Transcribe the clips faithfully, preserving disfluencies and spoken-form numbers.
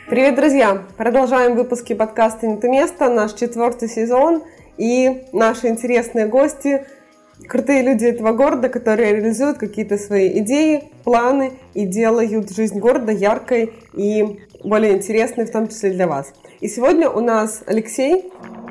Привет, друзья! Продолжаем выпуски подкаста «Не то место», наш четвертый сезон и наши интересные гости, крутые люди этого города, которые реализуют какие-то свои идеи, планы и делают жизнь города яркой и более интересной, в том числе для вас. И сегодня у нас Алексей.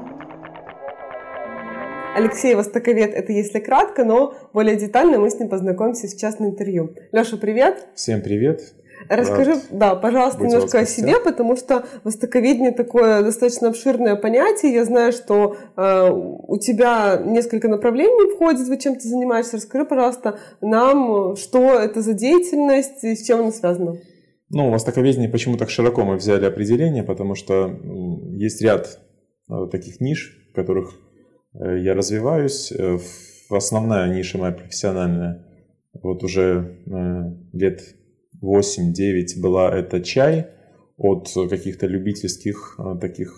Алексей востоковед, это если кратко, но более детально мы с ним познакомимся сейчас на интервью. Леша, привет! Всем привет! Расскажи, Рад да, пожалуйста, немножко о себе, потому что востоковедение такое достаточно обширное понятие. Я знаю, что э, у тебя несколько направлений входит, вы чем ты занимаешься. Расскажи, пожалуйста, нам, что это за деятельность и с чем она связана. Ну, востоковедение почему так широко мы взяли определение, потому что есть ряд э, таких ниш, в которых э, я развиваюсь. Э, основная ниша моя профессиональная, вот уже э, лет восемь-девять была это чай, от каких-то любительских таких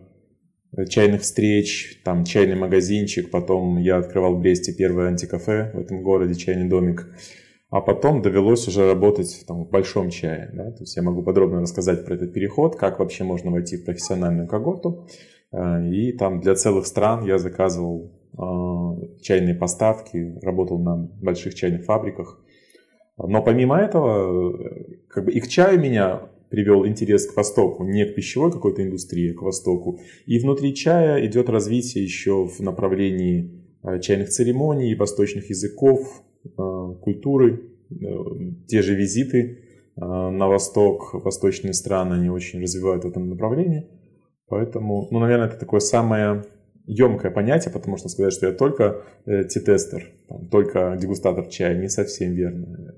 э, чайных встреч, там чайный магазинчик, потом я открывал в Бресте первое антикафе в этом городе, чайный домик, а потом довелось уже работать там, в большом чае, да? То есть я могу подробно рассказать про этот переход, как вообще можно войти в профессиональную когорту, э, и там для целых стран я заказывал э, чайные поставки, работал на больших чайных фабриках. Но помимо этого, как бы и к чаю меня привел интерес к Востоку, не к пищевой какой-то индустрии, а к Востоку. И внутри чая идет развитие еще в направлении чайных церемоний, восточных языков, культуры, те же визиты на Восток, восточные страны, они очень развивают в этом направлении. Поэтому, ну, наверное, это такое самое емкое понятие, потому что сказать, что я только э, ти-тестер, там, только дегустатор чая, не совсем верно.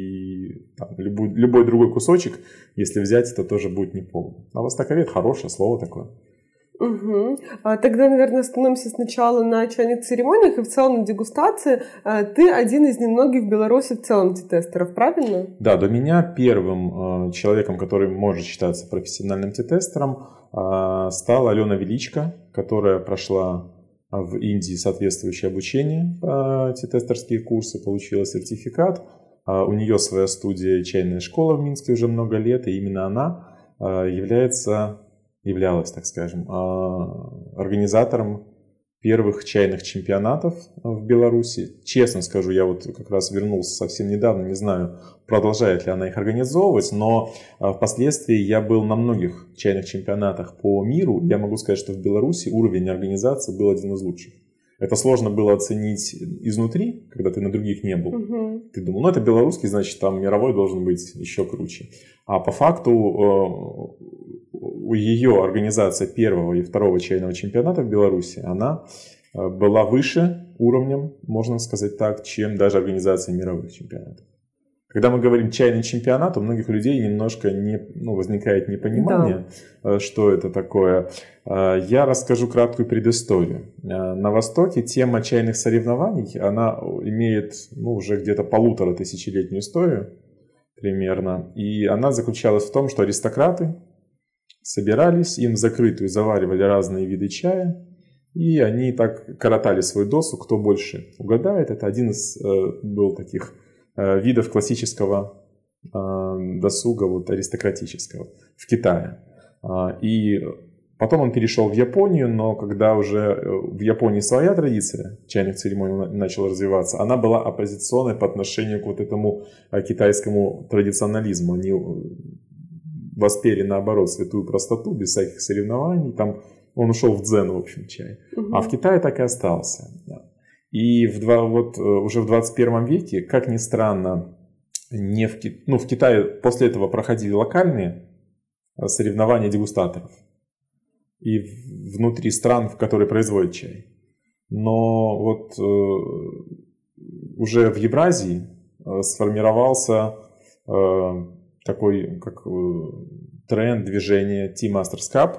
И там, любой, любой другой кусочек, если взять, это тоже будет неполно. А востоковед — хорошее слово такое. Угу. А тогда, наверное, остановимся сначала на чайных церемониях и в целом на дегустации. А ты один из немногих в Беларуси в целом ти-тестеров, правильно? Да, до меня первым э, человеком, который может считаться профессиональным ти-тестером, э, стала Алена Величко, которая прошла в Индии соответствующее обучение, э, ти-тестерские курсы, получила сертификат. Э, у нее своя студия «Чайная школа» в Минске уже много лет, и именно она э, является... являлась, так скажем, организатором первых чайных чемпионатов в Беларуси. Честно скажу, я вот как раз вернулся совсем недавно, не знаю, продолжает ли она их организовывать, но впоследствии я был на многих чайных чемпионатах по миру. Я могу сказать, что в Беларуси уровень организации был один из лучших. Это сложно было оценить изнутри, когда ты на других не был. Uh-huh. Ты думал, ну это белорусский, значит там мировой должен быть еще круче. А по факту у ее организация первого и второго чайного чемпионата в Беларуси, она была выше уровнем, можно сказать так, чем даже организация мировых чемпионатов. Когда мы говорим чайный чемпионат, у многих людей немножко не, ну, возникает непонимание, да. Что это такое. Я расскажу краткую предысторию. На Востоке тема чайных соревнований, она имеет ну, уже где-то полутора тысячелетнюю историю примерно. И она заключалась в том, что аристократы собирались, им в закрытую заваривали разные виды чая, и они так коротали свой досуг, кто больше угадает. Это один из был таких видов классического досуга, вот, аристократического в Китае. И потом он перешел в Японию, но когда уже в Японии своя традиция чайных церемоний начала развиваться, она была оппозиционной по отношению к вот этому китайскому традиционализму. Они воспели, наоборот, святую простоту, без всяких соревнований. Там он ушел в дзен, в общем, чай. Угу. А в Китае так и остался. Да. И в, вот, уже в двадцать первом веке, как ни странно, не в, ну, в Китае после этого проходили локальные соревнования дегустаторов. И внутри стран, в которые производят чай. Но вот э, уже в Евразии э, сформировался э, такой как, э, тренд движения Tea Masters Cup,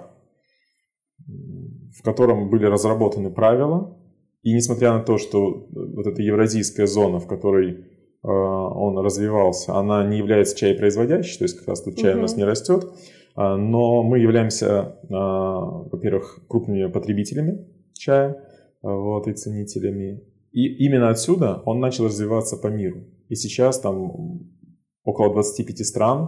в котором были разработаны правила. И несмотря на то, что вот эта евразийская зона, в которой э, он развивался, она не является чаепроизводящей, то есть как раз тут чай [S2] Угу. [S1] У нас не растет, э, но мы являемся, э, во-первых, крупными потребителями чая э, вот, и ценителями. И именно отсюда он начал развиваться по миру. И сейчас там около двадцати пяти стран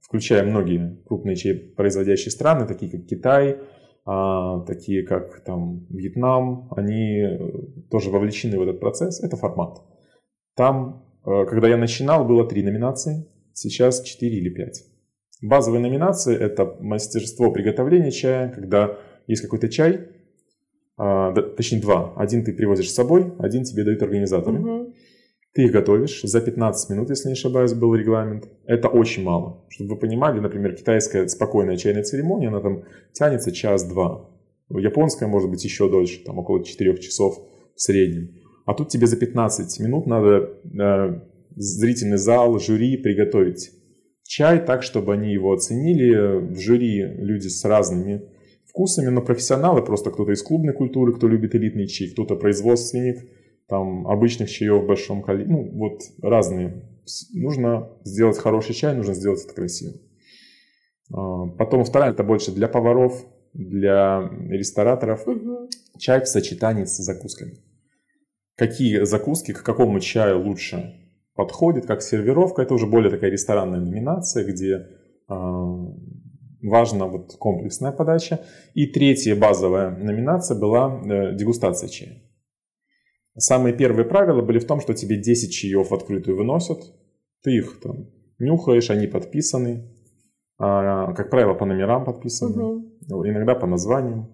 включая многие крупные чаепроизводящие страны, такие как Китай, такие как там Вьетнам, они тоже вовлечены в этот процесс. Это формат. Там, когда я начинал, было три номинации, сейчас четыре или пять. Базовые номинации – это мастерство приготовления чая, когда есть какой-то чай, точнее два. Один ты привозишь с собой, один тебе дают организаторы. Угу. Ты их готовишь за пятнадцать минут, если не ошибаюсь, был регламент. Это очень мало. Чтобы вы понимали, например, китайская спокойная чайная церемония, она там тянется час-два. Японская может быть еще дольше, там около четырех часов в среднем. А тут тебе за пятнадцать минут надо э, зрительный зал, жюри приготовить чай так, чтобы они его оценили. В жюри люди с разными вкусами, но профессионалы, просто кто-то из клубной культуры, кто любит элитный чай, кто-то производственник, там обычных чаев в большом количестве, ну вот разные. Нужно сделать хороший чай, нужно сделать это красиво. Потом вторая, это больше для поваров, для рестораторов. Угу. Чай в сочетании с закусками. Какие закуски к какому чаю лучше подходит, как сервировка. Это уже более такая ресторанная номинация, где э, важна вот комплексная подача. И третья базовая номинация была э, дегустация чая. Самые первые правила были в том, что тебе десять чаев в открытую выносят, ты их там нюхаешь, они подписаны, а, как правило, по номерам подписаны, угу. Иногда по названиям,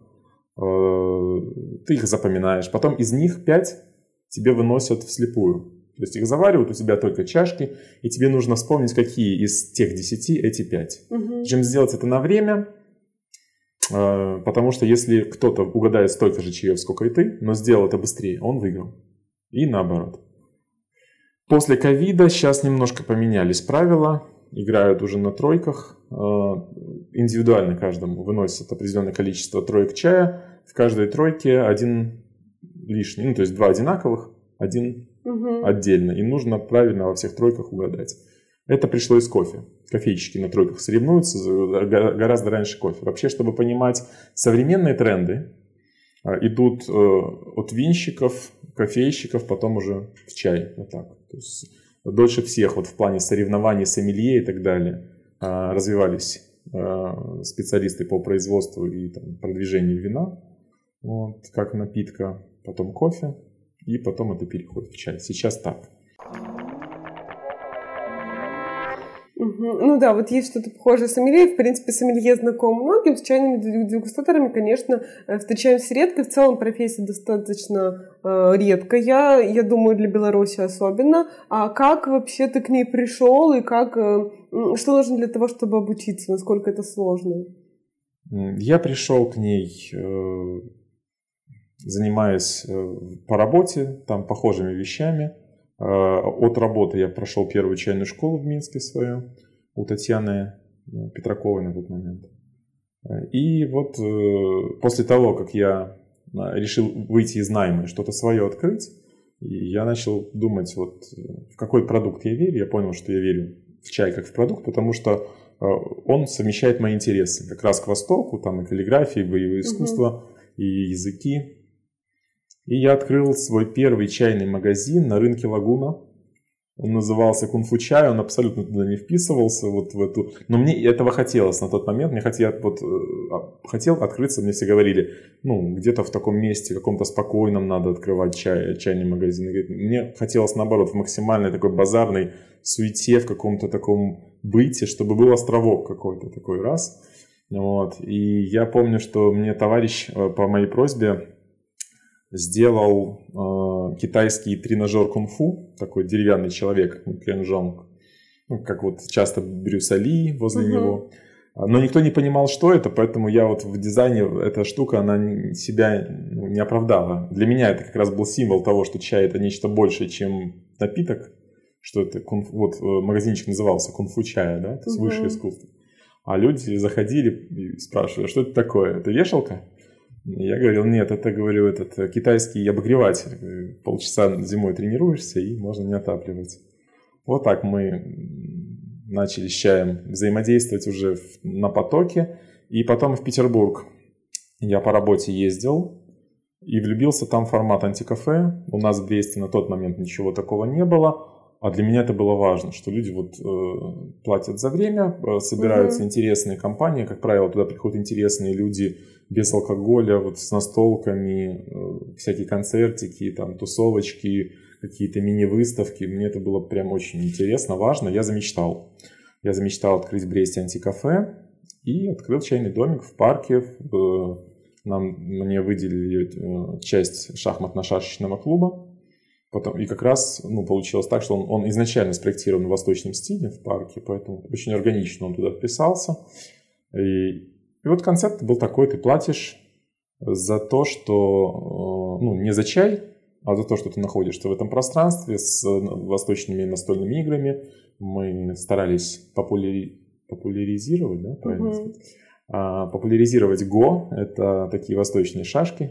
ты их запоминаешь, потом из них пять тебе выносят вслепую, то есть их заваривают, у тебя только чашки, и тебе нужно вспомнить, какие из тех десяти эти пять. Угу. Чем сделать это на время, потому что если кто-то угадает столько же чаев, сколько и ты, но сделал это быстрее, он выиграл. И наоборот. После ковида сейчас немножко поменялись правила. Играют уже на тройках. Индивидуально каждому выносят определенное количество троек чая. В каждой тройке один лишний. Ну, то есть два одинаковых, один угу. отдельно. И нужно правильно во всех тройках угадать. Это пришло из кофе. Кофейщики на тройках соревнуются гораздо раньше кофе. Вообще, чтобы понимать современные тренды, идут от винщиков, кофейщиков, потом уже в чай. Вот так. То есть дольше всех вот в плане соревнований сомелье и так далее развивались специалисты по производству и там, продвижению вина, вот, как напитка, потом кофе, и потом это переходит в чай. Сейчас так. Ну да, вот есть что-то похожее с сомелье. В принципе, сомелье знаком многим. С чайными дегустаторами, конечно, встречаемся редко. В целом профессия достаточно э, редкая, я думаю, для Беларуси особенно. А как вообще ты к ней пришел и как, э, что нужно для того, чтобы обучиться? Насколько это сложно? Я пришел к ней, э, занимаясь э, по работе, там похожими вещами. От работы я прошел первую чайную школу в Минске свою, у Татьяны Петраковой на тот момент. И вот после того, как я решил выйти из найма и что-то свое открыть, я начал думать, вот, в какой продукт я верю. Я понял, что я верю в чай как в продукт, потому что он совмещает мои интересы. Как раз к востоку, там и каллиграфия, и боевые искусства, угу. и языки. И я открыл свой первый чайный магазин на рынке Лагуна. Он назывался Кунг-фу чай, он абсолютно туда не вписывался. Вот в эту... Но мне этого хотелось на тот момент. Мне хотел, вот, хотел открыться, мне все говорили, ну, где-то в таком месте, каком-то спокойном надо открывать чай, чайный магазин. Мне хотелось, наоборот, в максимальной такой базарной суете, в каком-то таком быте, чтобы был островок какой-то такой раз. Вот. И я помню, что мне товарищ по моей просьбе сделал э, китайский тренажер кунг-фу, такой деревянный человек, кенжонг, ну, как вот часто Брюс Ли возле uh-huh. него. Но никто не понимал, что это, поэтому я вот в дизайне, эта штука, она себя ну, не оправдала. Для меня это как раз был символ того, что чай это нечто большее, чем напиток, что это, кунг, вот магазинчик назывался кунг-фу чая, да, то есть uh-huh. высшее искусство. А люди заходили и спрашивали, что это такое, это вешалка? Я говорил, нет, это, говорю, этот китайский обогреватель. Полчаса зимой тренируешься, и можно не отапливать. Вот так мы начали с чаем взаимодействовать уже на потоке. И потом в Петербург я по работе ездил и влюбился там в формат антикафе. У нас в Бресте на тот момент ничего такого не было. А для меня это было важно, что люди вот э, платят за время, э, собираются mm-hmm. интересные компании, как правило, туда приходят интересные люди без алкоголя, вот с настолками, э, всякие концертики, там, тусовочки, какие-то мини-выставки. Мне это было прям очень интересно, важно. Я замечтал. Я замечтал открыть в Бресте антикафе и открыл чайный домик в парке. В, нам, мне выделили э, часть шахматно-шашечного клуба. Потом, и как раз ну, получилось так, что он, он изначально спроектирован в восточном стиле в парке, поэтому очень органично он туда вписался. И, и вот концепт был такой: ты платишь за то, что, ну, не за чай, а за то, что ты находишься в этом пространстве с восточными настольными играми. Мы старались популяри... популяризировать, да, правильно сказать? Mm-hmm. А, популяризировать Го, это такие восточные шашки,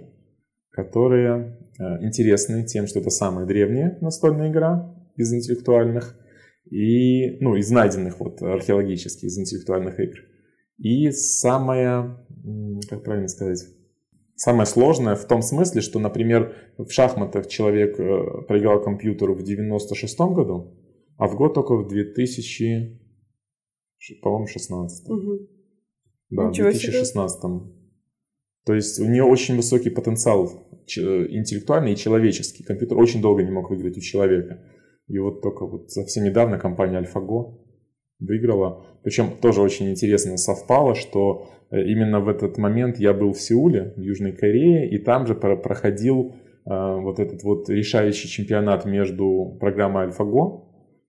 которые интересны тем, что это самая древняя настольная игра из интеллектуальных, и, ну, из найденных вот археологически из интеллектуальных игр. И самая, как правильно сказать, самое сложное в том смысле, что, например, в шахматах человек проиграл компьютеру в девяносто шестом году, а в Го только в две тысячи, по-моему, шестнадцатом. Угу. Да, в две тысячи шестнадцатом. То есть у нее очень высокий потенциал интеллектуальный и человеческий. Компьютер очень долго не мог выиграть у человека. И вот только вот совсем недавно компания AlphaGo выиграла. Причем тоже очень интересно совпало, что именно в этот момент я был в Сеуле, в Южной Корее, и там же проходил вот этот вот решающий чемпионат между программой AlphaGo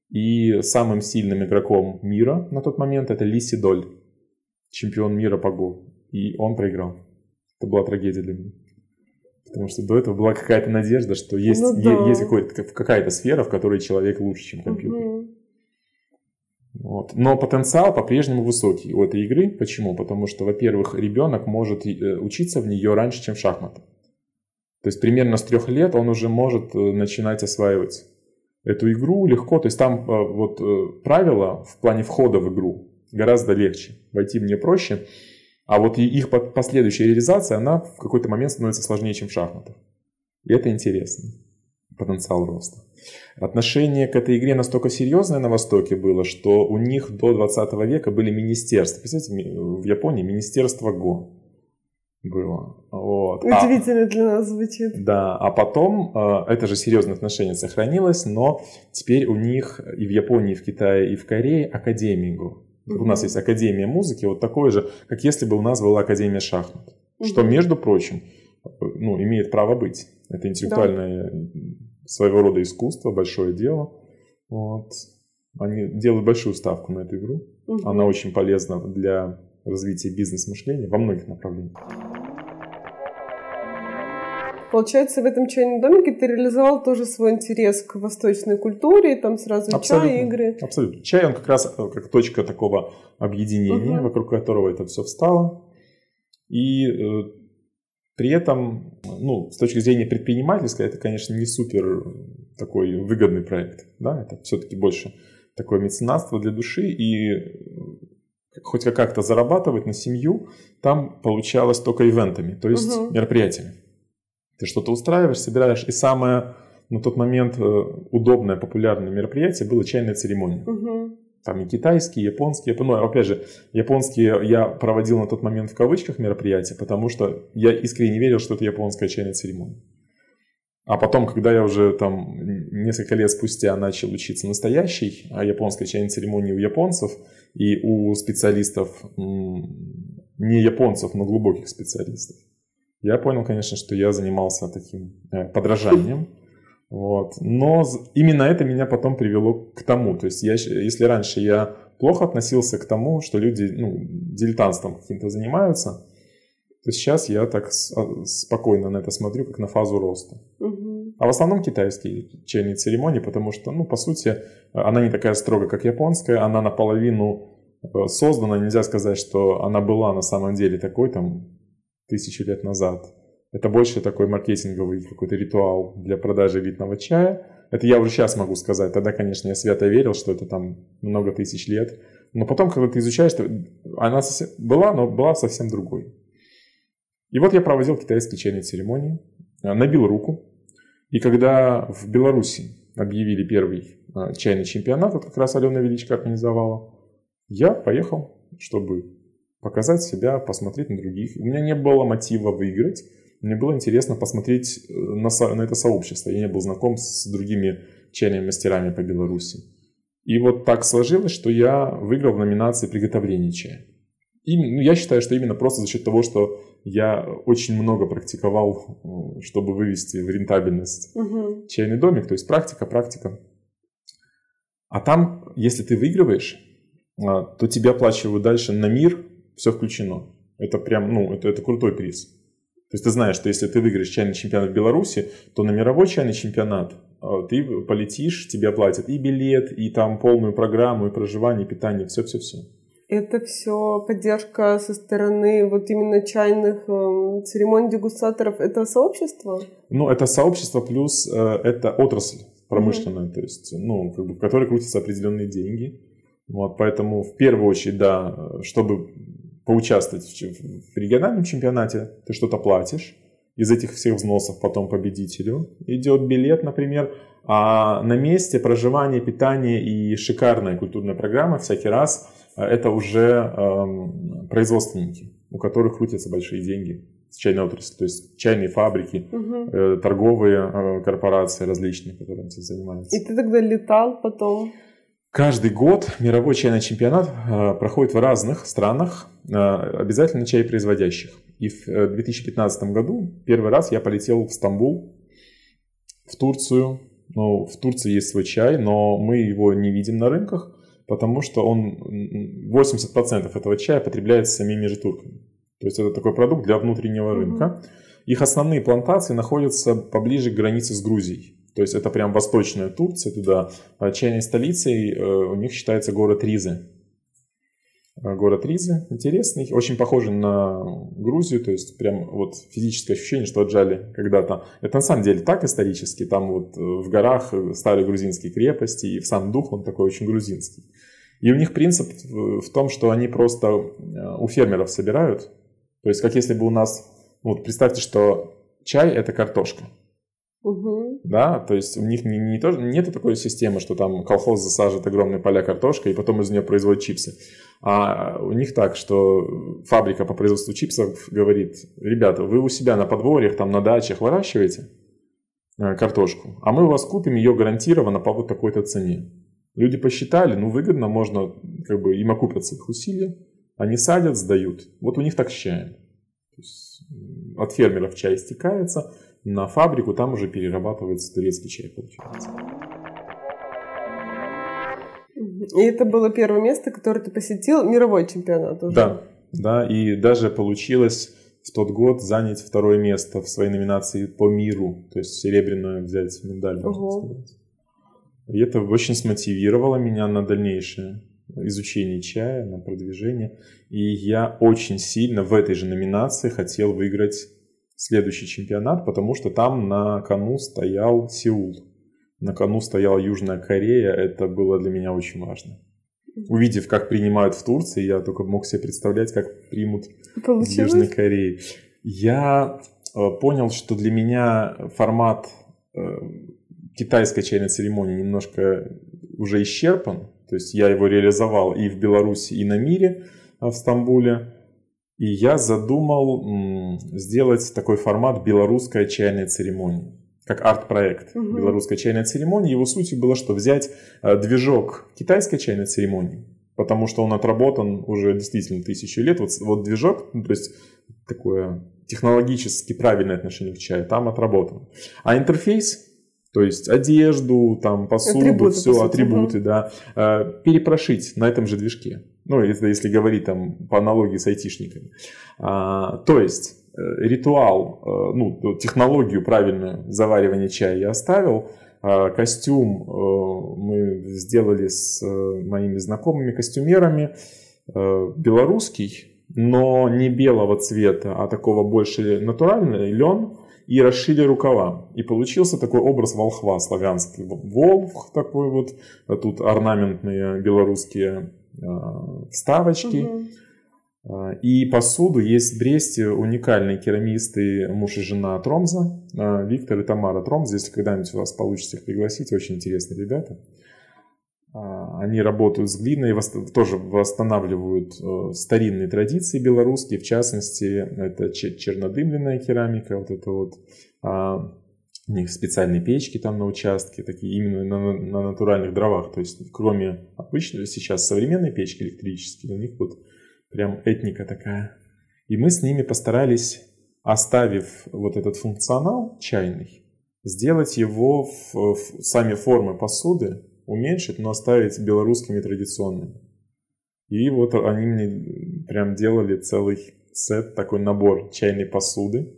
и самым сильным игроком мира на тот момент — это Ли Сидоль, чемпион мира по Го. И он проиграл. Это была трагедия для меня. Потому что до этого была какая-то надежда, что есть, ну, да. е- есть какая-то сфера, в которой человек лучше, чем компьютер. Угу. Вот. Но потенциал по-прежнему высокий у этой игры. Почему? Потому что, во-первых, ребенок может учиться в нее раньше, чем в шахматы. То есть примерно с трех лет он уже может начинать осваивать эту игру легко. То есть там вот правила в плане входа в игру гораздо легче. Войти мне проще. А вот их последующая реализация, она в какой-то момент становится сложнее, чем в шахматах. И это интересно. Потенциал роста. Отношение к этой игре настолько серьезное на Востоке было, что у них до двадцатого века были министерства. Представляете, в Японии министерство Го было. Вот. Удивительно а, для нас звучит. Да, а потом, это же серьезное отношение сохранилось, но теперь у них и в Японии, и в Китае, и в Корее академии Го. У нас есть Академия музыки, вот такое же, как если бы у нас была Академия шахмат. Mm-hmm. Что, между прочим, ну, имеет право быть. Это интеллектуальное, да, своего рода искусство, большое дело. Вот. Они делают большую ставку на эту игру. Mm-hmm. Она очень полезна для развития бизнес-мышления во многих направлениях. Получается, в этом чайном домике ты реализовал тоже свой интерес к восточной культуре, там сразу абсолютно, чай, игры. Абсолютно. Чай, он как раз как точка такого объединения, угу. вокруг которого это все встало. И э, при этом, ну, с точки зрения предпринимательской, это, конечно, не супер такой выгодный проект. Да? Это все-таки больше такое меценатство для души. И хоть как-то зарабатывать на семью там получалось только ивентами, то есть угу. мероприятиями. Ты что-то устраиваешь, собираешь. И самое на тот момент удобное, популярное мероприятие было чайная церемония. Угу. Там и китайские, и японские. Ну, опять же, японские я проводил на тот момент в кавычках мероприятия, потому что я искренне верил, что это японская чайная церемония. А потом, когда я уже там несколько лет спустя начал учиться настоящей японской чайной церемонии у японцев и у специалистов, не японцев, но глубоких специалистов, я понял, конечно, что я занимался таким э, подражанием. Вот. Но именно это меня потом привело к тому. То есть, я, если раньше я плохо относился к тому, что люди ну, дилетантством каким-то занимаются, то сейчас я так спокойно на это смотрю, как на фазу роста. Угу. А в основном китайские чайные церемонии, потому что, ну, по сути, она не такая строгая, как японская, она наполовину создана. Нельзя сказать, что она была на самом деле такой там тысячи лет назад. Это больше такой маркетинговый какой-то ритуал для продажи элитного чая. Это я уже сейчас могу сказать. Тогда, конечно, я свято верил, что это там много тысяч лет. Но потом, когда ты изучаешь, она была, но была совсем другой. И вот я проводил китайские чайные церемонии, набил руку. И когда в Беларуси объявили первый чайный чемпионат, вот как раз Алена Величко организовала, я поехал, чтобы показать себя, посмотреть на других. У меня не было мотива выиграть, мне было интересно посмотреть на, на это сообщество. Я не был знаком с другими чайными мастерами по Беларуси. И вот так сложилось, что я выиграл в номинации приготовления чая. И, ну, я считаю, что именно просто за счет того, что я очень много практиковал, чтобы вывести в рентабельность угу. чайный домик, то есть практика, практика. А там, если ты выигрываешь, то тебе оплачивают дальше на мир, все включено. Это прям, ну, это, это крутой приз. То есть ты знаешь, что если ты выиграешь чайный чемпионат в Беларуси, то на мировой чайный чемпионат ты полетишь, тебе оплатят и билет, и там полную программу, и проживание, и питание, все-все-все. Это все поддержка со стороны вот именно чайных э, церемоний дегустаторов этого сообщества? Ну, это сообщество плюс э, это отрасль промышленная, mm-hmm. то есть, ну, как бы, в которой крутятся определенные деньги. Вот, поэтому в первую очередь, да, чтобы поучаствовать в, в региональном чемпионате, ты что-то платишь. Из этих всех взносов потом победителю идет билет, например, а на месте проживание, питание и шикарная культурная программа всякий раз это уже эм, производственники, у которых крутятся большие деньги с чайной отрасли, то есть чайные фабрики, угу. э, торговые э, корпорации различные, которые этим занимаются. И ты тогда летал потом? Каждый год мировой чайный чемпионат э, проходит в разных странах, э, обязательно чаепроизводящих. И в две тысячи пятнадцатом году первый раз я полетел в Стамбул, в Турцию. Ну, в Турции есть свой чай, но мы его не видим на рынках, потому что он, восемьдесят процентов этого чая потребляется самими же турками. То есть это такой продукт для внутреннего рынка. Mm-hmm. Их основные плантации находятся поближе к границе с Грузией. То есть это прям восточная Турция, туда чайной столицей у них считается город Ризы. Город Ризы интересный, очень похожий на Грузию, то есть прям вот физическое ощущение, что отжали когда-то. Это на самом деле так исторически, там вот в горах старые грузинские крепости, и в сам дух он такой очень грузинский. И у них принцип в том, что они просто у фермеров собирают, то есть как если бы у нас, вот представьте, что чай это картошка. Угу. Да, то есть у них не, не то, нет такой системы, что там колхоз засаживает огромные поля картошкой и потом из нее производит чипсы. А у них так, что фабрика по производству чипсов говорит: ребята, вы у себя на подворьях, там на дачах выращиваете картошку, а мы у вас купим ее гарантированно по вот такой-то цене. Люди посчитали, ну выгодно, можно, как бы им окупятся их усилия, они садят, сдают. Вот у них так с чаем. То есть от фермеров чай стекается на фабрику, там уже перерабатывается турецкий чай, получается. И это было первое место, которое ты посетил, мировой чемпионат уже. Да, да, и даже получилось в тот год занять второе место в своей номинации по миру, то есть серебряную взять медаль, можно сказать. И это очень смотивировало меня на дальнейшее изучение чая, на продвижение. И я очень сильно в этой же номинации хотел выиграть следующий чемпионат, потому что там на кону стоял Сеул. На кону стояла Южная Корея, это было для меня очень важно. Увидев, как принимают в Турции, я только мог себе представлять, как примут Получилось? в Южной Корее. Я э, понял, что для меня формат э, китайской чайной церемонии немножко уже исчерпан. То есть я его реализовал и в Беларуси, и на мире, э, в Стамбуле. И я задумал м, сделать такой формат белорусская чайная церемония. Как арт-проект угу. белорусской чайной церемонии. Его сутью было, что взять э, движок китайской чайной церемонии, потому что он отработан уже действительно тысячу лет. Вот, вот движок, ну, то есть такое технологически правильное отношение к чаю, там отработан. А интерфейс, то есть одежду, там, посуду, атрибуты, все, по атрибуты, угу. да, э, перепрошить на этом же движке. Ну, это если говорить там по аналогии с айтишниками. А, то есть ритуал, ну, технологию правильную заваривания чая я оставил. Костюм мы сделали с моими знакомыми костюмерами. Белорусский, но не белого цвета, а такого больше натуральный, лен. И расшили рукава. И получился такой образ волхва славянский. Волх такой вот. Тут орнаментные белорусские вставочки. Угу. И посуду есть в Бресте уникальные керамисты, муж и жена Тромза, Виктор и Тамара Тромза. Если когда-нибудь у вас получится их пригласить, очень интересные ребята. Они работают с глиной, тоже восстанавливают старинные традиции белорусские, в частности, это чернодымленная керамика, вот это вот, у них специальные печки там на участке, такие именно на, на натуральных дровах, то есть кроме обычной сейчас современной печки электрической, у них вот прям этника такая. И мы с ними постарались, оставив вот этот функционал чайный, сделать его в, в сами формы посуды, уменьшить, но оставить белорусскими традиционными. И вот они мне прям делали целый сет, такой набор чайной посуды.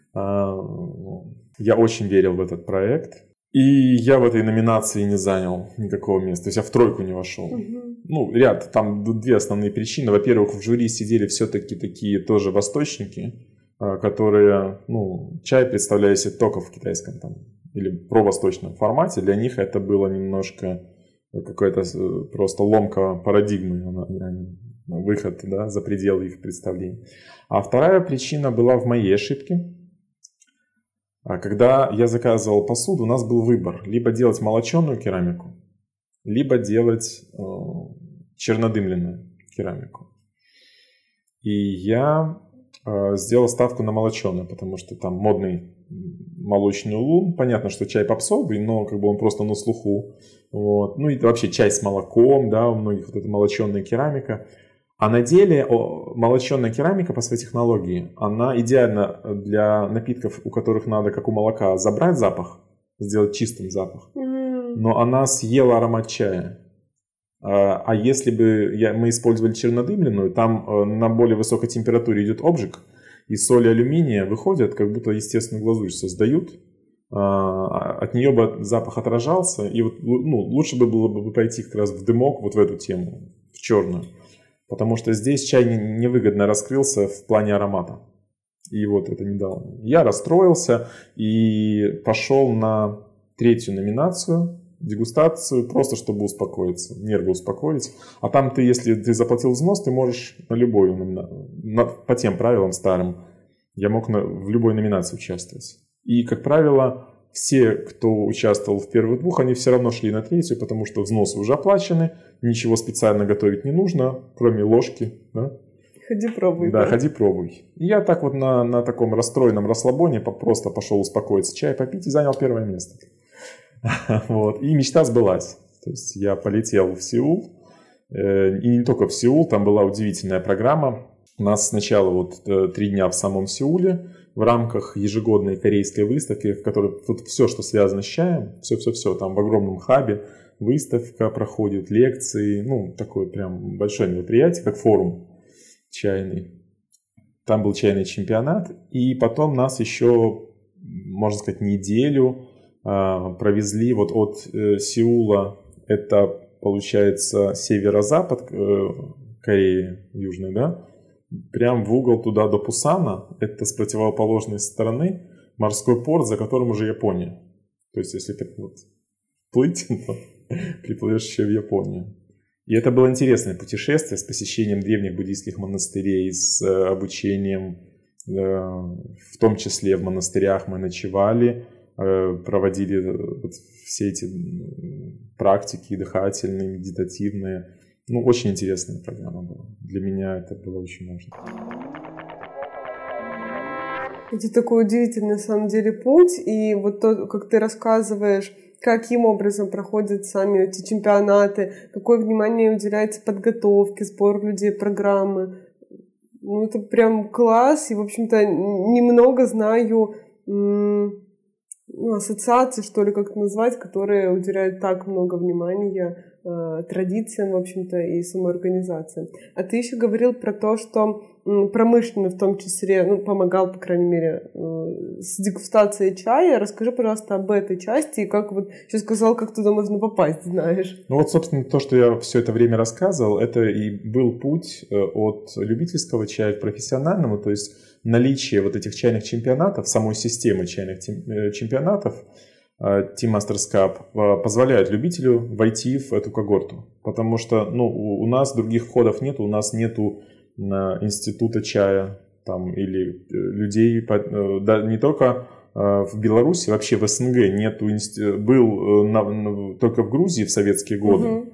Я очень верил в этот проект. И я в этой номинации не занял никакого места. То есть я в тройку не вошел. Угу. Ну, ряд, там две основные причины. Во-первых, в жюри сидели все-таки такие тоже восточники, которые, ну, чай представляли себе только в китайском там или провосточном формате. Для них это было немножко какая-то просто ломка парадигмы, выход, да, за пределы их представлений. А вторая причина была в моей ошибке. Когда я заказывал посуду, у нас был выбор: либо делать молоченую керамику, либо делать э, чернодымленную керамику. И я э, сделал ставку на молоченую, потому что там модный молочный улун. Понятно, что чай попсовый, но как бы он просто на слуху. Вот. Ну и вообще чай с молоком, да, у многих вот эта молоченая керамика. А на деле молоченая керамика по своей технологии, она идеальна для напитков, у которых надо, как у молока, забрать запах, сделать чистым запах. Но она съела аромат чая. А если бы мы использовали чернодымленную, там на более высокой температуре идет обжиг, и соли алюминия выходят, как будто естественную глазурь создают. От нее бы запах отражался, и вот, ну, лучше бы было бы пойти как раз в дымок, вот в эту тему, в черную. Потому что здесь чай невыгодно раскрылся в плане аромата. И вот это не дало. Я расстроился и пошел на третью номинацию, дегустацию, просто чтобы успокоиться, нервы успокоить. А там ты, если ты заплатил взнос, ты можешь на любой номинацию, по тем правилам старым, я мог на, в любой номинации участвовать. И, как правило, все, кто участвовал в первых двух, они все равно шли на третью, потому что взносы уже оплачены, ничего специально готовить не нужно, кроме ложки. Да? Ходи пробуй. Да, да, ходи пробуй. И я так вот на, на таком расстроенном расслабоне просто пошел успокоиться, чай попить и занял первое место. Вот. И мечта сбылась. То есть я полетел в Сеул, и не только в Сеул, там была удивительная программа. У нас сначала вот три дня в самом Сеуле, в рамках ежегодной корейской выставки, в которой вот все, что связано с чаем, все-все-все, там в огромном хабе выставка проходит, лекции, ну, такое прям большое мероприятие, как форум чайный. Там был чайный чемпионат, и потом нас еще, можно сказать, неделю а, провезли вот от э, Сеула, это получается северо-запад э, Кореи, южной, да, прям в угол туда до Пусана, это с противоположной стороны морской порт, за которым уже Япония. То есть, если так вот плыть, то приплывешь еще в Японию. И это было интересное путешествие с посещением древних буддийских монастырей, с обучением, в том числе в монастырях мы ночевали, проводили вот все эти практики дыхательные, медитативные. Ну, очень интересная программа была. Для меня это было очень важно. Это такой удивительный, на самом деле, путь. И вот то, как ты рассказываешь, каким образом проходят сами эти чемпионаты, какое внимание уделяется подготовке, сбору людей, программы. Ну, это прям класс. И, в общем-то, немного знаю м- ну, ассоциаций, что ли, как это назвать, которые уделяют так много внимания э, традициям, в общем-то, и самоорганизации. А ты еще говорил про то, что м, промышленно в том числе, ну, помогал, по крайней мере, э, с дегустацией чая. Расскажи, пожалуйста, об этой части и как вот еще сказал, как туда можно попасть, знаешь. Ну вот, собственно, то, что я все это время рассказывал, это и был путь от любительского чая к профессиональному, то есть наличие вот этих чайных чемпионатов, самой системы чайных чемпионатов, Tea Masters Cup, позволяет любителю войти в эту когорту. Потому что ну, у нас других входов нет, у нас нету института чая там, или людей, да, не только в Беларуси, вообще в СНГ нету, был на, только в Грузии в советские годы угу.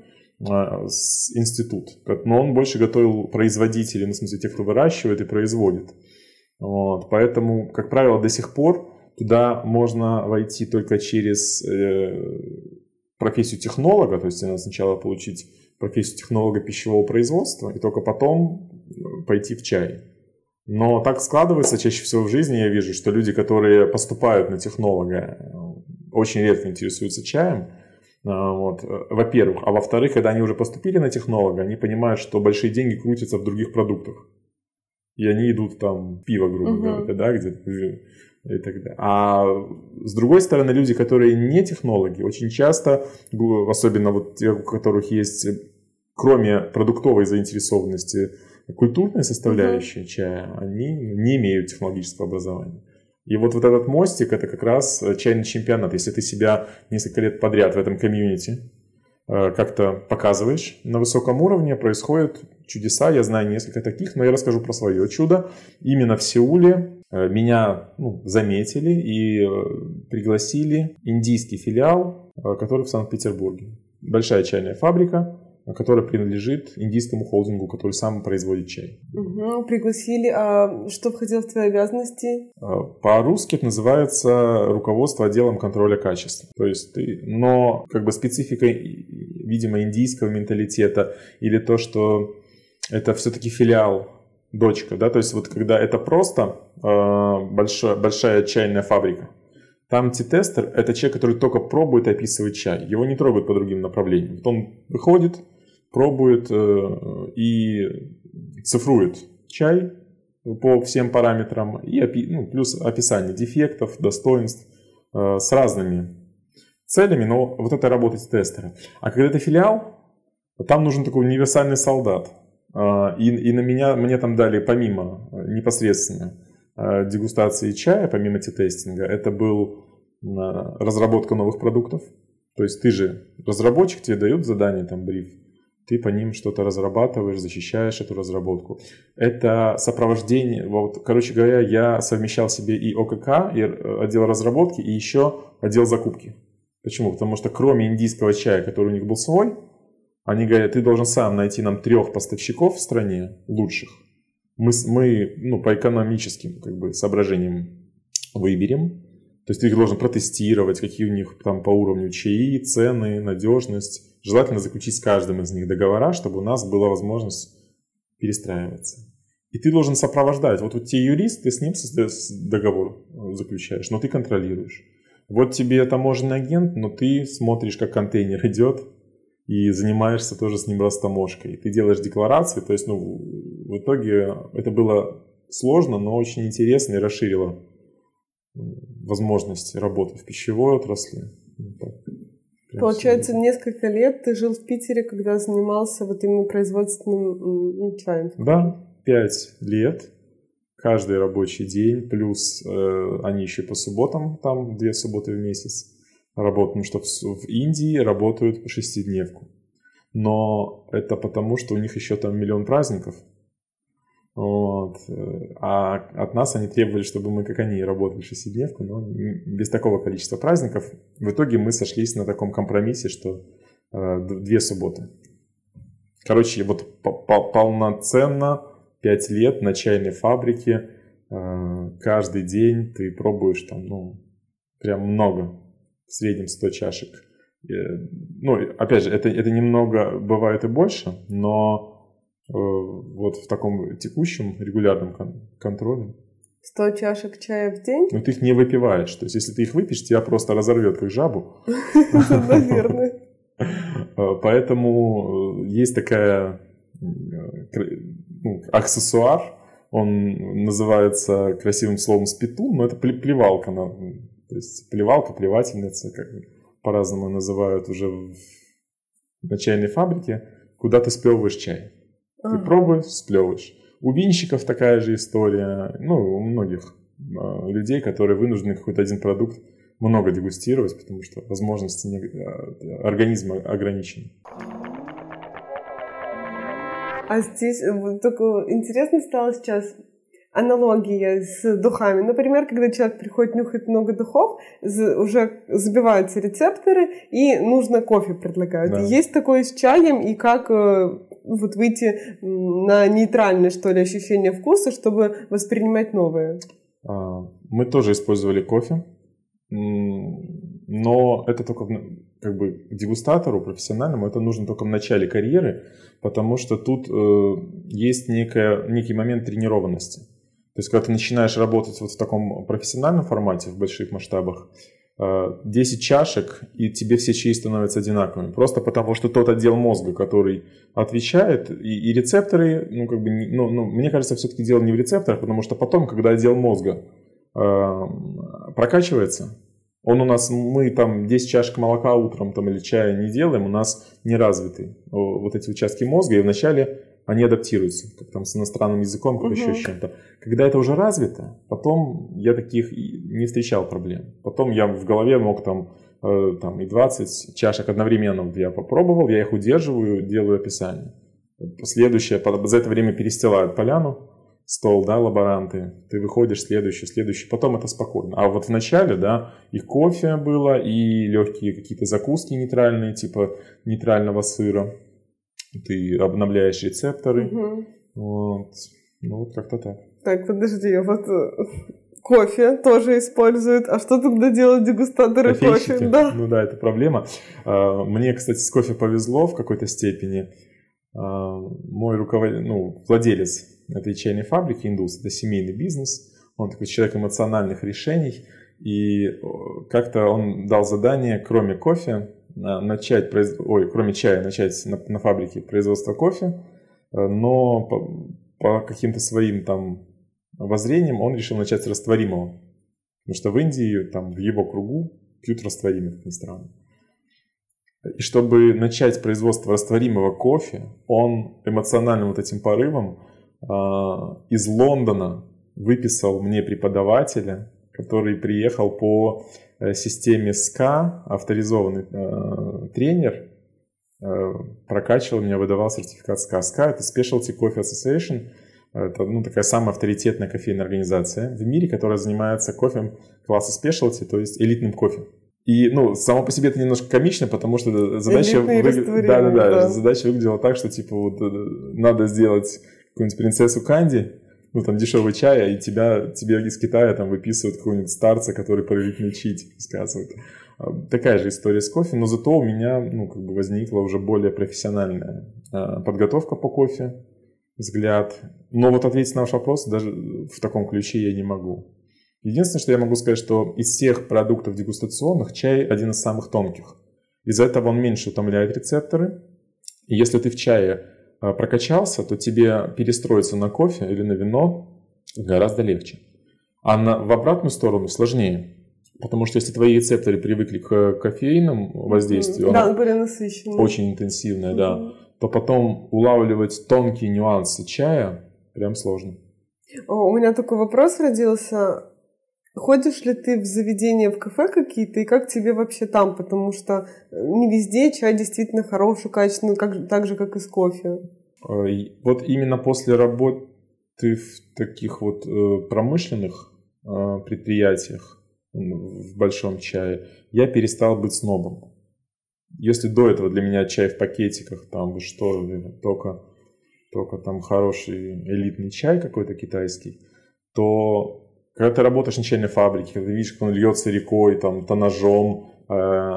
институт, но он больше готовил производителей, ну, в смысле тех, кто выращивает и производит. Вот, поэтому, как правило, до сих пор туда можно войти только через э, профессию технолога, то есть надо сначала получить профессию технолога пищевого производства и только потом пойти в чай. Но так складывается чаще всего в жизни, я вижу, что люди, которые поступают на технолога, очень редко интересуются чаем, вот, во-первых. А во-вторых, когда они уже поступили на технолога, они понимают, что большие деньги крутятся в других продуктах. И они идут там пиво, грубо uh-huh. говоря, да, где-то и так далее. А с другой стороны, люди, которые не технологи, очень часто, особенно вот те, у которых есть, кроме продуктовой заинтересованности, культурная составляющая uh-huh. чая, они не имеют технологического образования. И вот, вот этот мостик, это как раз чайный чемпионат. Если ты себя несколько лет подряд в этом комьюнити как-то показываешь на высоком уровне, происходят чудеса. Я знаю несколько таких, но я расскажу про свое чудо. Именно в Сеуле меня ну, заметили и пригласили индийский филиал, который в Санкт-Петербурге. Большая чайная фабрика, которая принадлежит индийскому холдингу, который сам производит чай. Угу, пригласили. А что входило в твои обязанности? По-русски это называется руководство отделом контроля качества. То есть ты, но как бы специфика, видимо, индийского менталитета или то, что это все-таки филиал, дочка, да, то есть вот когда это просто э, большая, большая чайная фабрика, там ти-тестер – это человек, который только пробует и описывает чай, его не трогают по другим направлениям. Вот он выходит, пробует э, и цифрует чай по всем параметрам, и опи- ну, плюс описание дефектов, достоинств э, с разными целями, но вот это работа тестера. А когда это филиал, там нужен такой универсальный солдат. И, и на меня, мне там дали помимо непосредственно дегустации чая, помимо ти-тестинга, это был разработка новых продуктов. То есть ты же разработчик, тебе дают задание, там бриф, ты по ним что-то разрабатываешь, защищаешь эту разработку. Это сопровождение, вот, короче говоря, я совмещал себе и ОКК, и отдел разработки, и еще отдел закупки. Почему? Потому что кроме индийского чая, который у них был свой, они говорят, ты должен сам найти нам трех поставщиков в стране лучших. Мы, мы ну, по экономическим как бы, соображениям выберем. То есть ты их должен протестировать, какие у них там по уровню чаи, цены, надежность. Желательно заключить с каждым из них договора, чтобы у нас была возможность перестраиваться. И ты должен сопровождать. Вот у тебя юрист, ты с ним договор заключаешь, но ты контролируешь. Вот тебе таможенный агент, но ты смотришь, как контейнер идет, и занимаешься тоже с ним растаможкой. Ты делаешь декларации, то есть, ну, в итоге это было сложно, но очень интересно и расширило возможности работы в пищевой отрасли. Получается, несколько лет ты жил в Питере, когда занимался вот именно производственным чаем. Да, пять лет, каждый рабочий день, плюс э, они еще по субботам, там две субботы в месяц. Работают, потому что в Индии работают по шестидневку. Но это потому, что у них еще там миллион праздников. Вот. А от нас они требовали, чтобы мы, как они, работали шестидневку, но без такого количества праздников. В итоге мы сошлись на таком компромиссе, что э, две субботы. Короче, вот полноценно пять лет на чайной фабрике. Э, каждый день ты пробуешь там, ну, прям много. В среднем сто чашек. Ну, опять же, это, это немного бывает и больше, но э, вот в таком текущем регулярном кон- контроле. сто чашек чая в день? Ну, ты их не выпиваешь. То есть, если ты их выпьешь, тебя просто разорвет как жабу. Наверное. Поэтому есть такая аксессуар, он называется красивым словом спитун, но это плевалка на... То есть плевалка, плевательница, как по-разному называют уже в, на чайной фабрике, куда ты сплевываешь чай. Ага. Ты пробуешь, сплевываешь. У винщиков такая же история, ну, у многих э, людей, которые вынуждены какой-то один продукт много дегустировать, потому что возможности не, э, организма ограничены. А здесь вот только интересно стало сейчас аналогия с духами. Например, когда человек приходит нюхать много духов, уже забиваются рецепторы, и нужно кофе предлагают. Да. Есть такое с чаем, и как вот выйти на нейтральное, что ли, ощущение вкуса, чтобы воспринимать новые? Мы тоже использовали кофе, но это только как бы дегустатору профессиональному, это нужно только в начале карьеры, потому что тут есть некая, некий момент тренированности. То есть, когда ты начинаешь работать вот в таком профессиональном формате, в больших масштабах, десять чашек, и тебе все чаи становятся одинаковыми. Просто потому, что тот отдел мозга, который отвечает, и, и рецепторы, ну, как бы, ну, ну, мне кажется, все-таки дело не в рецепторах, потому что потом, когда отдел мозга э, прокачивается, он у нас, мы там десять чашек молока утром там, или чая не делаем, у нас не развиты вот эти участки мозга, и вначале они адаптируются, как там с иностранным языком, как uh-huh. еще с чем-то. Когда это уже развито, потом я таких не встречал проблем. Потом я в голове мог там, э, там и двадцать чашек одновременно я попробовал, я их удерживаю, делаю описание. Следующее, за это время перестилают поляну, стол, да, лаборанты, ты выходишь, следующий, следующий, потом это спокойно. А вот в начале, да, и кофе было, и легкие какие-то закуски нейтральные, типа нейтрального сыра. Ты обновляешь рецепторы. Угу. Вот. Ну, вот как-то так. Так, подожди, вот кофе тоже используют. А что тогда делают дегустаторы кофе? Да. Ну да, это проблема. Мне, кстати, с кофе повезло в какой-то степени. Мой руководитель, ну, владелец этой чайной фабрики, индус, это семейный бизнес. Он такой человек эмоциональных решений. И как-то он дал задание, кроме кофе, начать, произ... ой, кроме чая, начать на, на фабрике производство кофе, но по, по каким-то своим там воззрениям он решил начать с растворимого. Потому что в Индии, там, в его кругу пьют растворимый, как ни странно. И чтобы начать производство растворимого кофе, он эмоциональным вот этим порывом э, из Лондона выписал мне преподавателя, который приехал по системе СКА, авторизованный э, тренер, э, прокачивал меня, выдавал сертификат СКА. СКА — это Specialty Coffee Association, это, ну, такая самая авторитетная кофейная организация в мире, которая занимается кофе класса Specialty, то есть элитным кофе. И, ну, само по себе это немножко комично, потому что задача, выгля... да, да, да, да. задача выглядела так, что типа вот надо сделать какую-нибудь принцессу Канди, ну, там, дешевый чай, и тебя, тебе из Китая там выписывают какого-нибудь старца, который повелительный чай сказывает. Такая же история с кофе, но зато у меня, ну, как бы возникла уже более профессиональная подготовка по кофе, взгляд. Но вот ответить на ваш вопрос даже в таком ключе я не могу. Единственное, что я могу сказать, что из всех продуктов дегустационных чай один из самых тонких. Из-за этого он меньше утомляет рецепторы. И если ты в чае прокачался, то тебе перестроиться на кофе или на вино гораздо легче. А на, в обратную сторону сложнее. Потому что если твои рецепторы привыкли к кофеинному воздействию, да, он более насыщенный, очень интенсивное, mm-hmm. да, то потом улавливать тонкие нюансы чая прям сложно. О, у меня такой вопрос родился. Ходишь ли ты в заведения, в кафе какие-то, и как тебе вообще там? Потому что не везде чай действительно хороший, качественный, как, так же, как и с кофе. Вот именно после работы в таких вот промышленных предприятиях, в большом чае, я перестал быть снобом. Если до этого для меня чай в пакетиках, там, вы что, только, только там хороший элитный чай какой-то китайский, то когда ты работаешь на чайной фабрике, когда ты видишь, как он льется рекой, там, тоннажом, э,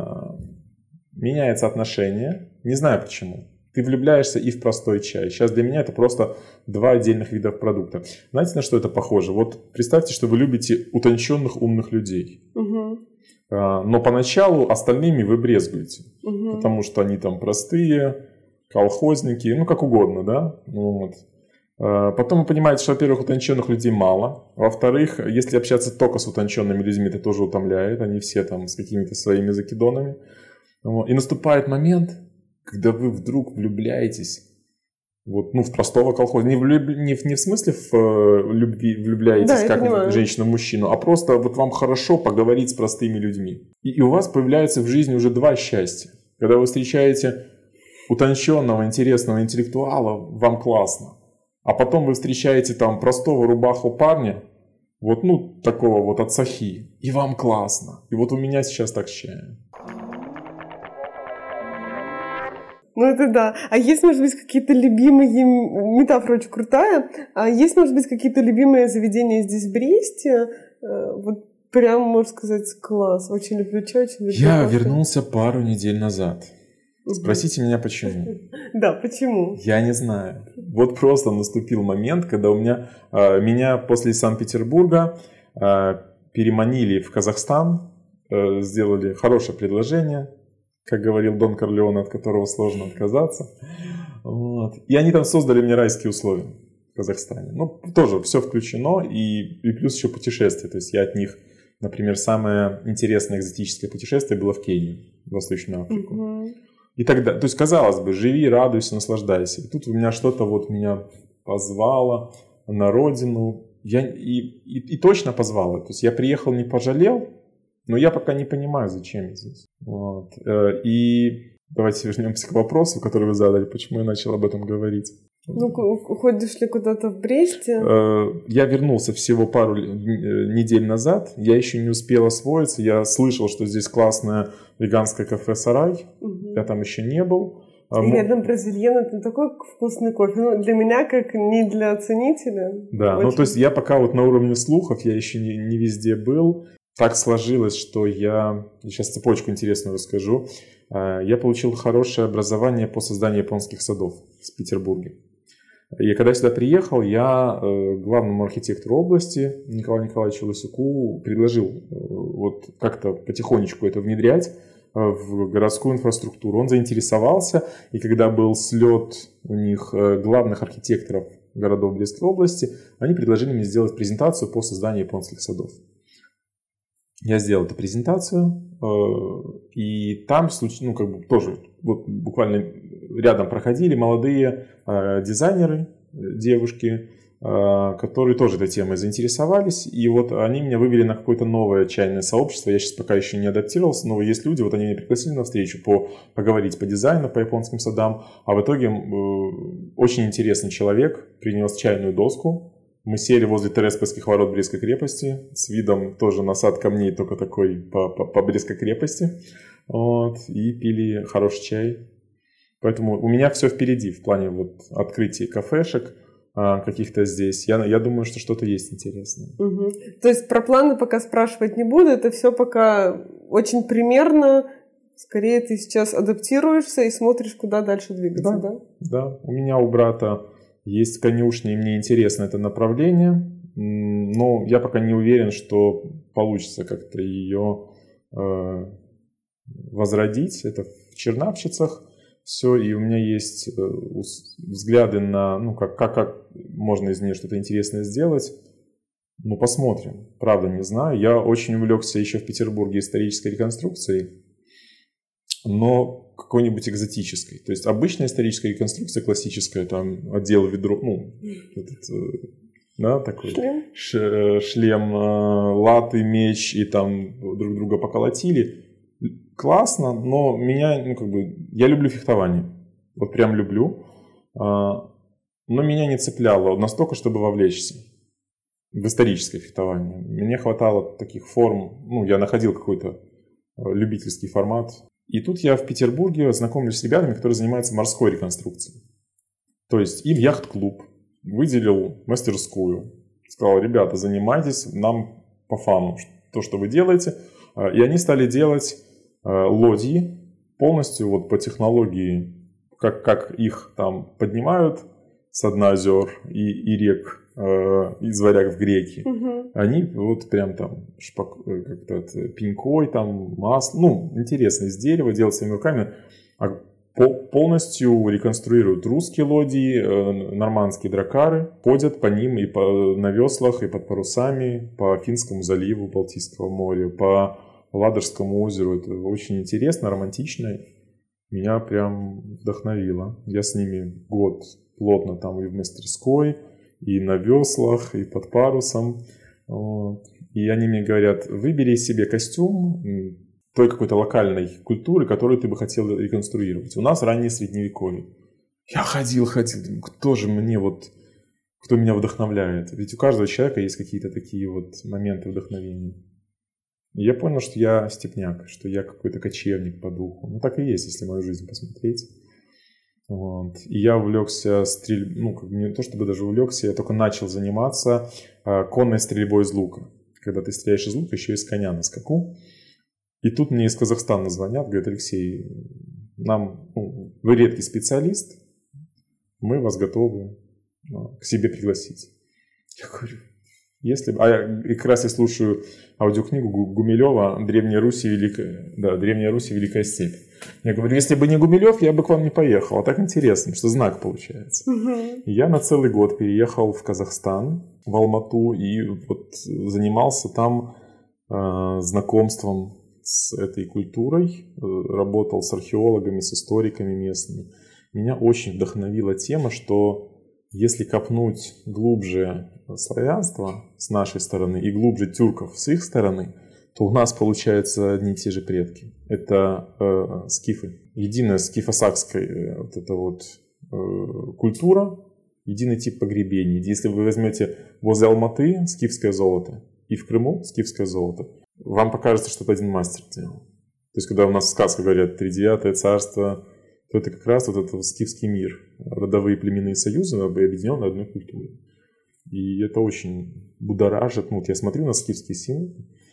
меняется отношение. Не знаю почему. Ты влюбляешься и в простой чай. Сейчас для меня это просто два отдельных вида продукта. Знаете, на что это похоже? Вот представьте, что вы любите утонченных, умных людей. Угу. Э, но поначалу остальными вы брезгуете. Угу. Потому что они там простые, колхозники, ну как угодно, да? Ну, вот. Потом вы понимаете, что, во-первых, утонченных людей мало. Во-вторых, если общаться только с утонченными людьми, это тоже утомляет. Они все там с какими-то своими закидонами. И наступает момент, когда вы вдруг влюбляетесь вот, ну, в простого колхоза. Не в, люб... не в, не в смысле в любви влюбляетесь, да, как женщина в мужчину, а просто вот вам хорошо поговорить с простыми людьми. И, и у вас появляется в жизни уже два счастья. Когда вы встречаете утонченного, интересного интеллектуала, вам классно. А потом вы встречаете там простого рубаху парня, вот, ну, такого вот от сахи, и вам классно. И вот у меня сейчас так с чаем. Ну, это да. А есть, может быть, какие-то любимые... Метафора очень крутая. А есть, может быть, какие-то любимые заведения здесь в Бресте? Вот прям, можно сказать, класс. Очень люблю чай, очень люблю Я кофе. вернулся пару недель назад. Спросите меня, почему. Да, почему? Я не знаю. Вот просто наступил момент, когда у меня... Меня после Санкт-Петербурга переманили в Казахстан, сделали хорошее предложение, как говорил Дон Корлеоне, от которого сложно отказаться. Вот. И они там создали мне райские условия в Казахстане. Ну, тоже все включено, и, и плюс еще путешествия. То есть я от них, например, самое интересное экзотическое путешествие было в Кении, в Восточную Африку. Угу. И тогда, то есть, казалось бы, живи, радуйся, наслаждайся. И тут у меня что-то вот меня позвало на родину. Я, и, и, и точно позвало. То есть я приехал, не пожалел, но я пока не понимаю, зачем я здесь. Вот. И давайте вернемся к вопросу, который вы задали, почему я начал об этом говорить. Ну, ходишь ли куда-то в Бресте? Я вернулся всего пару недель назад, я еще не успел освоиться, я слышал, что здесь классное веганское кафе «Сарай», угу. Я там еще не был. И рядом бразильян, это такой вкусный кофе. Ну, для меня, как не для ценителя. Да, очень... ну то есть я пока вот на уровне слухов, я еще не, не везде был. Так сложилось, что я, сейчас цепочку интересную расскажу, я получил хорошее образование по созданию японских садов в Петербурге. И когда я сюда приехал, я главному архитектору области Николаю Николаевичу Лысюку предложил вот как-то потихонечку это внедрять в городскую инфраструктуру. Он заинтересовался, и когда был слет у них главных архитекторов городов Брестской области, они предложили мне сделать презентацию по созданию японских садов. Я сделал эту презентацию, и там, ну, как бы тоже вот буквально рядом проходили молодые дизайнеры, девушки, которые тоже этой темой заинтересовались, и вот они меня вывели на какое-то новое чайное сообщество. Я сейчас пока еще не адаптировался, но есть люди, вот они меня пригласили на встречу по, поговорить по дизайну, по японским садам, а в итоге очень интересный человек принес чайную доску. Мы сели возле Тереспольских ворот Брестской крепости с видом тоже на сад камней, только такой по, по, по Брестской крепости. Вот, и пили хороший чай. Поэтому у меня все впереди в плане вот открытия кафешек а, каких-то здесь. Я, я думаю, что что-то есть интересное. Угу. То есть про планы пока спрашивать не буду. Это все пока очень примерно. Скорее ты сейчас адаптируешься и смотришь, куда дальше двигаться, да? Да, да. У меня у брата есть конюшня, и мне интересно это направление, но я пока не уверен, что получится как-то ее э, возродить. Это в Чернавчицах все, и у меня есть э, взгляды на, ну, как, как, как можно из нее что-то интересное сделать. Ну, посмотрим. Правда, не знаю. Я очень увлекся еще в Петербурге исторической реконструкцией, но какой-нибудь экзотической. То есть обычная историческая реконструкция, классическая, там отдел ведро, ну, этот, да, такой шлем, ш, шлем латы, меч, и там друг друга поколотили. Классно, но меня, ну, как бы, я люблю фехтование. Вот прям люблю. Но меня не цепляло настолько, чтобы вовлечься в историческое фехтование. Мне хватало таких форм, ну, я находил какой-то любительский формат. И тут я в Петербурге знакомлюсь с ребятами, которые занимаются морской реконструкцией. То есть им яхт-клуб выделил мастерскую. Сказал: ребята, занимайтесь, нам по фану то, что вы делаете. И они стали делать лодьи полностью вот по технологии, как, как их там поднимают с дна озер и, и рек, из варяг в греки. Угу. Они вот прям там шпак, как-то пенькой, там масло, ну, интересно, из дерева делают своими руками, а полностью реконструируют русские лодии, нормандские дракары, ходят по ним и по, на веслах, и под парусами по Финскому заливу, Балтийского моря, по Ладожскому озеру. Это очень интересно, романтично. Меня прям вдохновило. Я с ними год плотно там и в мастерской, и на веслах, и под парусом. Вот. И они мне говорят: выбери себе костюм той какой-то локальной культуры, которую ты бы хотел реконструировать. У нас раннее средневековье. Я ходил, ходил, думаю, кто же мне вот, кто меня вдохновляет? Ведь у каждого человека есть какие-то такие вот моменты вдохновения. И я понял, что я степняк, что я какой-то кочевник по духу. Ну, так и есть, если мою жизнь посмотреть. Вот. И я увлекся стрельбой, ну, как бы не то чтобы даже увлекся, я только начал заниматься э, конной стрельбой из лука. Когда ты стреляешь из лука, еще из коня на скаку. И тут мне из Казахстана звонят, говорят: Алексей, нам, ну, вы редкий специалист, мы вас готовы к себе пригласить. Я говорю, если бы... А я как раз я слушаю аудиокнигу Гумилева «Древняя Русь и Великая, да, Древняя Русь и Великая степь». Я говорю, если бы не Гумилев, я бы к вам не поехал. А так интересно, что знак получается. Угу. И я на целый год переехал в Казахстан, в Алмату, и вот занимался там э, знакомством с этой культурой, работал с археологами, с историками местными. Меня очень вдохновила тема, что если копнуть глубже славянства с нашей стороны и глубже тюрков с их стороны, то у нас получаются одни и те же предки. Это э, скифы. Единая скифо-сакская э, вот эта вот э, культура, единый тип погребений. Если вы возьмете возле Алматы скифское золото и в Крыму скифское золото, вам покажется, что это один мастер делал. То есть, когда у нас в сказках говорят «тридевятое царство», то это как раз вот этот скифский мир. Родовые племенные союзы объединены одной культурой. И это очень будоражит. Ну, вот я смотрю на скифские символы.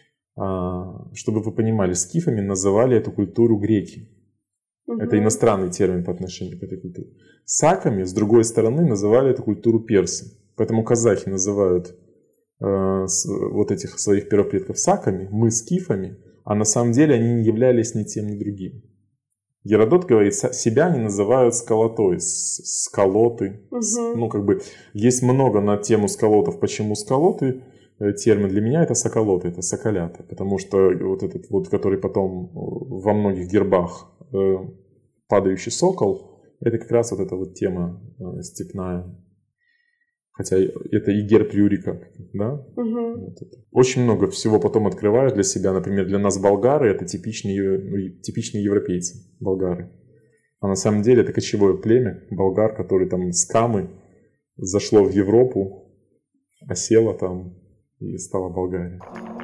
Чтобы вы понимали, скифами называли эту культуру греки. Угу. Это иностранный термин по отношению к этой культуре. Саками, с другой стороны, называли эту культуру персы. Поэтому казахи называют э, вот этих своих первопредков саками, мы скифами, а на самом деле они не являлись ни тем, ни другим. Геродот говорит, себя они называют скалотой, скалоты. Угу. Ну, как бы, есть много на тему скалотов. Почему скалоты? Термин для меня это соколоты, это соколята. Потому что вот этот вот, который потом во многих гербах падающий сокол, это как раз вот эта вот тема степная. Хотя это и герб Рюрика, да? Угу. Вот это. Очень много всего потом открываешь для себя. Например, для нас болгары это типичные, типичные европейцы, болгары. А на самом деле это кочевое племя, болгар, который там с Камы зашло в Европу, осело там и стало Болгарией.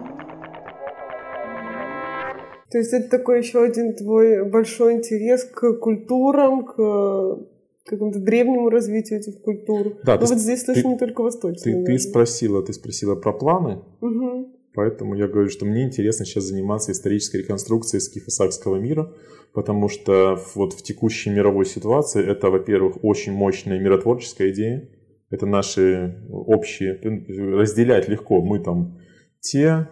То есть это такой еще один твой большой интерес к культурам, к какому-то древнему развитию этих культур. Да, но вот здесь слышу не только восточные. Ты, ты, спросила, ты спросила про планы, угу. Поэтому я говорю, что мне интересно сейчас заниматься исторической реконструкцией скифо-сакского мира, потому что вот в текущей мировой ситуации это, во-первых, очень мощная миротворческая идея, это наши общие, разделять легко, мы там те,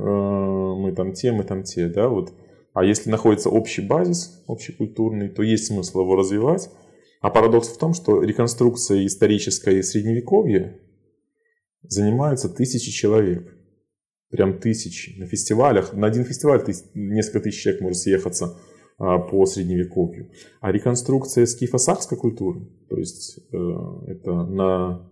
мы там те, мы там те, да, вот. А если находится общий базис, общекультурный, то есть смысл его развивать. А парадокс в том, что реконструкцией исторической средневековья занимаются тысячи человек. Прям тысячи. На фестивалях, на один фестиваль тысяч, несколько тысяч человек может съехаться а, по средневековью. А реконструкция скифо-сакской культуры, то есть э, это на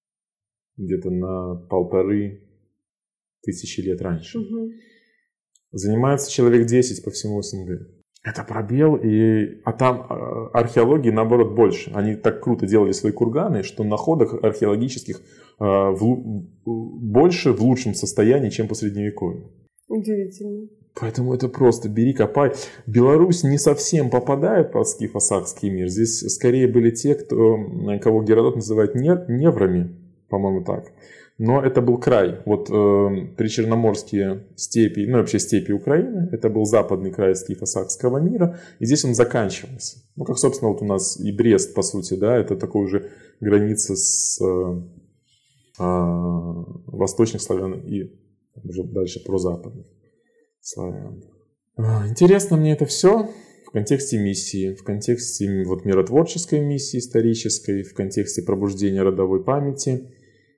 где-то на полторы тысячи лет раньше, угу. Занимается человек десять по всему СНГ. Это пробел, и... а там археологии, наоборот, больше. Они так круто делали свои курганы, что находок археологических э, в... больше в лучшем состоянии, чем по средневековью. Удивительно. Поэтому это просто бери, копай. Беларусь не совсем попадает под скифо-сакский мир. Здесь скорее были те, кто, кого Геродот называет неврами, по-моему, так. Но это был край, вот э, причерноморские степи, ну вообще степи Украины, это был западный край скифо-сакского мира, и здесь он заканчивался. Ну как, собственно, вот у нас и Брест, по сути, да, это такой уже граница с э, э, восточных славян и уже дальше прозападных славян. Интересно мне это все в контексте миссии, в контексте вот миротворческой миссии исторической, в контексте пробуждения родовой памяти.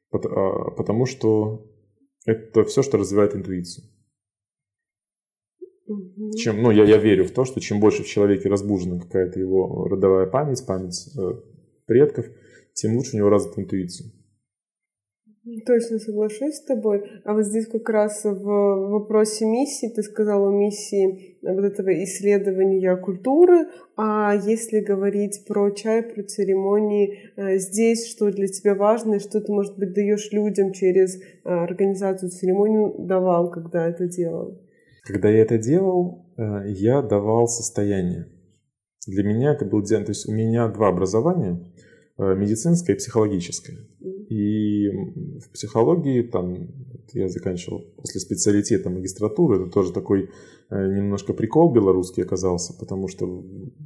Потому что это все, что развивает интуицию. Угу. Чем, ну, я, я верю в то, что чем больше в человеке разбужена какая-то его родовая память, память э, предков, тем лучше у него развита интуиция. Точно соглашусь с тобой. А вот здесь как раз в вопросе миссии, ты сказала о миссии вот этого исследования культуры, а если говорить про чай, про церемонии, здесь что для тебя важно, и что ты, может быть, даешь людям через организацию церемонию, давал, когда это делал? Когда я это делал, я давал состояние. Для меня это был день, то есть у меня два образования, медицинское и психологическое. И в психологии там я заканчивал после специалитета магистратуры, это тоже такой немножко прикол белорусский оказался, потому что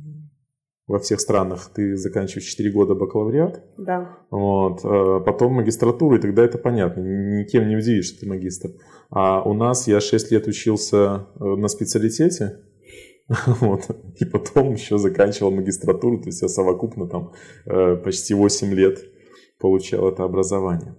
во всех странах ты заканчиваешь четыре года бакалавриат, да. Вот, потом магистратуру, и тогда это понятно, никем не удивишь, что ты магистр. А у нас я шесть лет учился на специалитете, вот, и потом еще заканчивал магистратуру, то есть я совокупно там почти восемь лет получал это образование.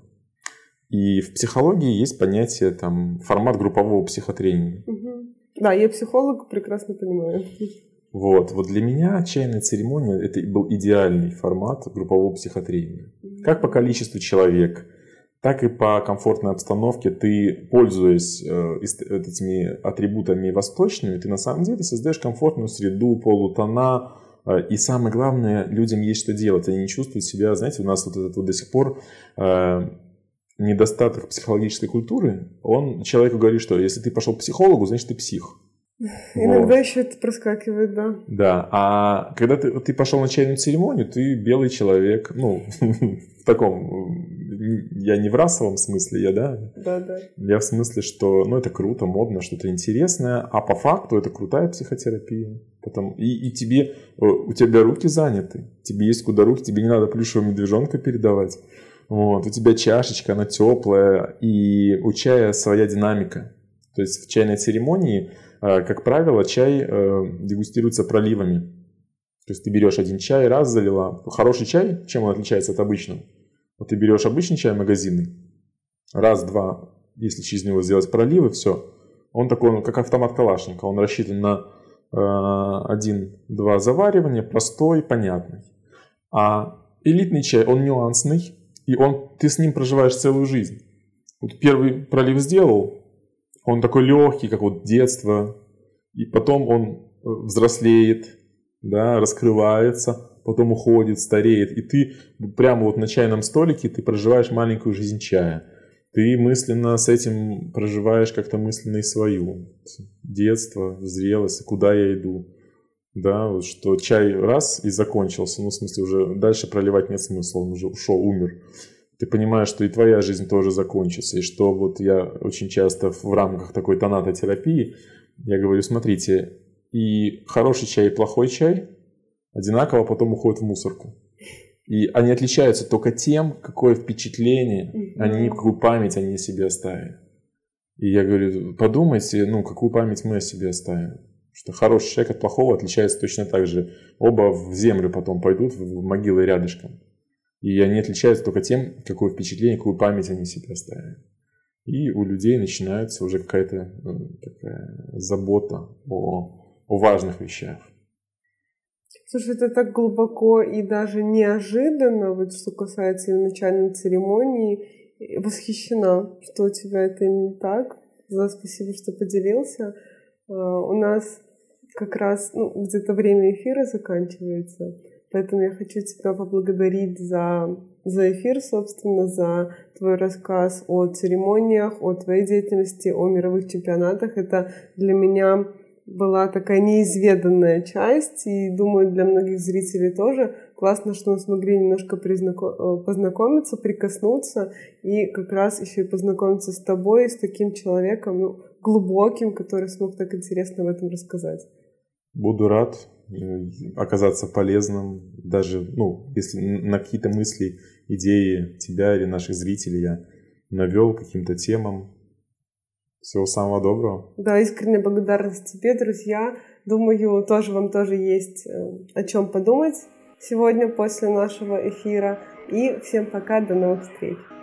И в психологии есть понятие, там, формат группового психотренинга. Угу. Да, я психолог, прекрасно понимаю. Вот, вот для меня чайная церемония это был идеальный формат группового психотренинга. Как по количеству человек, так и по комфортной обстановке ты, пользуясь э, этими атрибутами восточными, ты на самом деле создаешь комфортную среду, полутона. Э, и самое главное, людям есть что делать. Они не чувствуют себя, знаете, у нас вот этот вот до сих пор э, недостаток психологической культуры. Он человеку говорит, что если ты пошел к психологу, значит ты псих. Иногда вот. Еще это проскакивает, да. Да, а когда ты, ты пошел на чайную церемонию, ты белый человек, ну, в таком, я не в расовом смысле, я, да? Да, да. Я в смысле, что, ну, это круто, модно, что-то интересное, а по факту это крутая психотерапия. Потом, и, и тебе, у тебя руки заняты, тебе есть куда руки, тебе не надо плюшевого медвежонка передавать. Вот, у тебя чашечка, она теплая, и у чая своя динамика. То есть в чайной церемонии, как правило, чай дегустируется проливами. То есть ты берешь один чай, раз залила. Хороший чай, чем он отличается от обычного? Вот ты берешь обычный чай магазинный, раз, два, если через него сделать проливы, все. Он такой, он как автомат Калашникова, он рассчитан на один-два заваривания, простой, понятный. А элитный чай, он нюансный, и он, ты с ним проживаешь целую жизнь. Вот первый пролив сделал, он такой легкий, как вот детство, и потом он взрослеет, да, раскрывается, потом уходит, стареет, и ты прямо вот на чайном столике ты проживаешь маленькую жизнь чая. Ты мысленно с этим проживаешь как-то мысленно и свою. Детство, зрелость, куда я иду. Да, вот что чай раз и закончился, ну в смысле уже дальше проливать нет смысла, он уже ушел, умер. Ты понимаешь, что и твоя жизнь тоже закончится, и что вот я очень часто в рамках такой тонатотерапии, я говорю, смотрите, и хороший чай, и плохой чай одинаково потом уходят в мусорку. И они отличаются только тем, какое впечатление, mm-hmm. они, какую память они о себе оставили. И я говорю, подумайте, ну, какую память мы о себе оставим. Что хороший человек от плохого отличается точно так же. Оба в землю потом пойдут, в могилы рядышком. И они отличаются только тем, какое впечатление, какую память они себе оставили. И у людей начинается уже какая-то такая забота о, о важных вещах. Слушай, это так глубоко и даже неожиданно, вот что касается начальной церемонии. Восхищена, что у тебя это именно так. За спасибо, что поделился. У нас как раз ну, где-то время эфира заканчивается, поэтому я хочу тебя поблагодарить за, за эфир, собственно, за твой рассказ о церемониях, о твоей деятельности, о мировых чемпионатах. Это для меня была такая неизведанная часть, и, думаю, для многих зрителей тоже. Классно, что мы смогли немножко познакомиться, прикоснуться, и как раз еще и познакомиться с тобой, с таким человеком, ну, глубоким, который смог так интересно в этом рассказать. Буду рад оказаться полезным, даже, ну, если на какие-то мысли, идеи тебя или наших зрителей я навел каким-то темам. Всего самого доброго. Да, искренняя благодарность тебе, друзья. Думаю, тоже вам тоже есть о чем подумать сегодня после нашего эфира. И всем пока, до новых встреч.